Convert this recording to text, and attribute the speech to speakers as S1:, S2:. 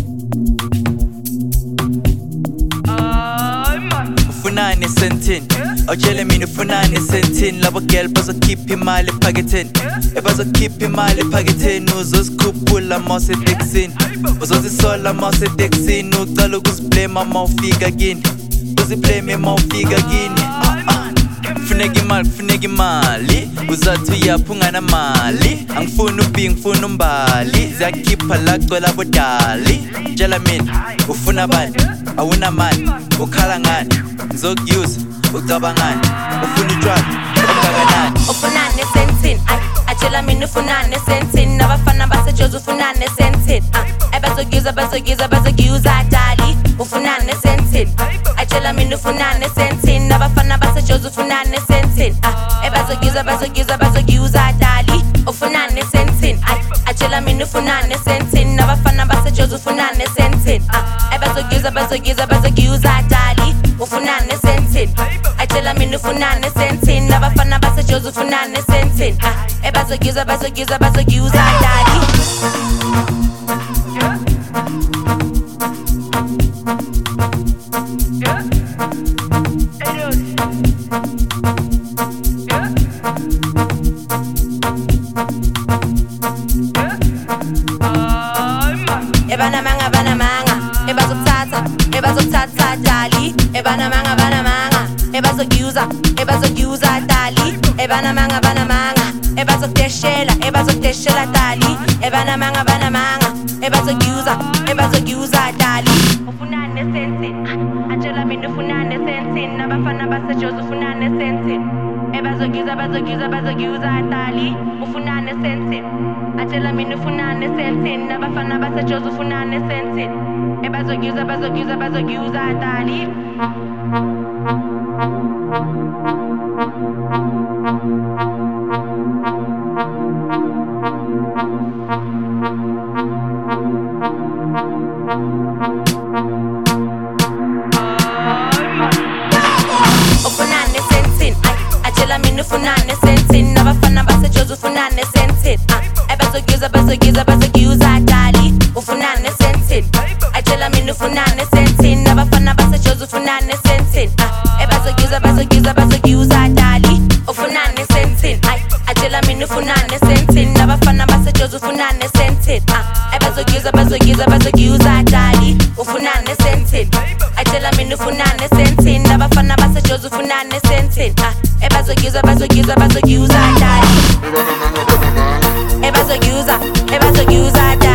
S1: Ufunani sentini awutshele mina ufunani sentini labo girl bazokhipha imali ephaketheni bazokhipha imali ephaketheni uzozikhuphula mawusetekisini uzozisola mawusetekisini ucala ukuziblame mawufika kini uziblame mawufika kini kufuneka imali uzathi uyapha unganamali angifuni ubhi ngifuna umbali ziyakhipha la gcwela bodali tshela mina ufuna bani awunamali ukhala ngani ngizokuyuza ucabangani ufuna utshwala ukangakanani
S2: ufunani sentini atshela mina ufunani sentini abafana basejozi ufunani sentini bazokuyuza dali ufunani sentini atshela mina ufunani sentini abafana basejozi ufunani sentini bazokuyuza dali ufunani sentini atshela mina ufunani sentini abafana basejozi ufunani sentini bazokuyuza dali ufunani sentini atshela mina ufunani sentini abafana basejozi ufunani sentini bazokuyuza dali banamanga bazokuthatha dali banamanga bazokuyuza dali banamanga bazokudeshela dali banamanga bazokuyuza dali ufunani sentini atshela mina ufunani sentini abafana basejozi ufunani sentini bazokuyuza dali ufunani sentini atshela mina ufunani sentini abafana basejozi ufunani sentini bazokuyuza dali ufunani sentini atshela mina ufunani sentini abafana basejozi ufunani sentini bazokuyuza dali ufunani sentini atshela mina ufunani sentini abafana basejozi ufunani sentini bazokuyuza dali ufunani sentini atshela mina ufunani sentini abafana basejozi ufunani sentini bazokuyuza dali ufunani sentini atshela mina ufunani sentini abafana basejozi ufunani sentini bazokuyuza dali bazokuyuza